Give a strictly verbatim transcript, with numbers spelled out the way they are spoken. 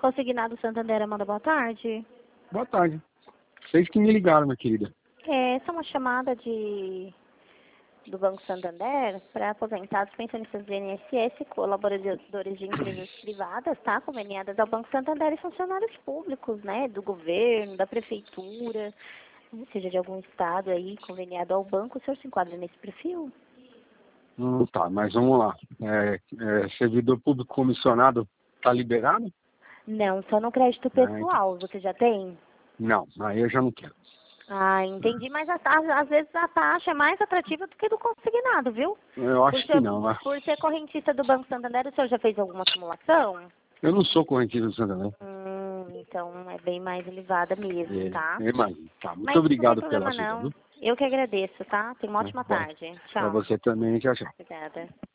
Consignado Santander, Amanda, boa tarde. Boa tarde. Vocês que me ligaram, minha querida. É, essa é uma chamada de do Banco Santander para aposentados, pensionistas do I N S S, colaboradores de empresas privadas, tá? Conveniadas ao Banco Santander e funcionários públicos, né? Do governo, da prefeitura, seja de algum estado aí, conveniado ao banco. O senhor se enquadra nesse perfil? Hum, tá, mas vamos lá. É, é, servidor público comissionado tá liberado? Não, só no crédito pessoal. Você já tem? Não, aí eu já não quero. Ah, entendi, mas a taxa, às vezes a taxa é mais atrativa do que do consignado, viu? Eu acho Por ser, que não, né? por ser correntista do Banco Santander, o senhor já fez alguma simulação? Eu não sou correntista do Santander. Hum, então é bem mais elevada mesmo, É, tá? eu imagino. Tá, muito Mas obrigado não tem pela problema ajuda, não. viu? Eu que agradeço, tá? Tenha uma ótima Pra tarde. pra Tchau. você também, tchau, tchau. Obrigada.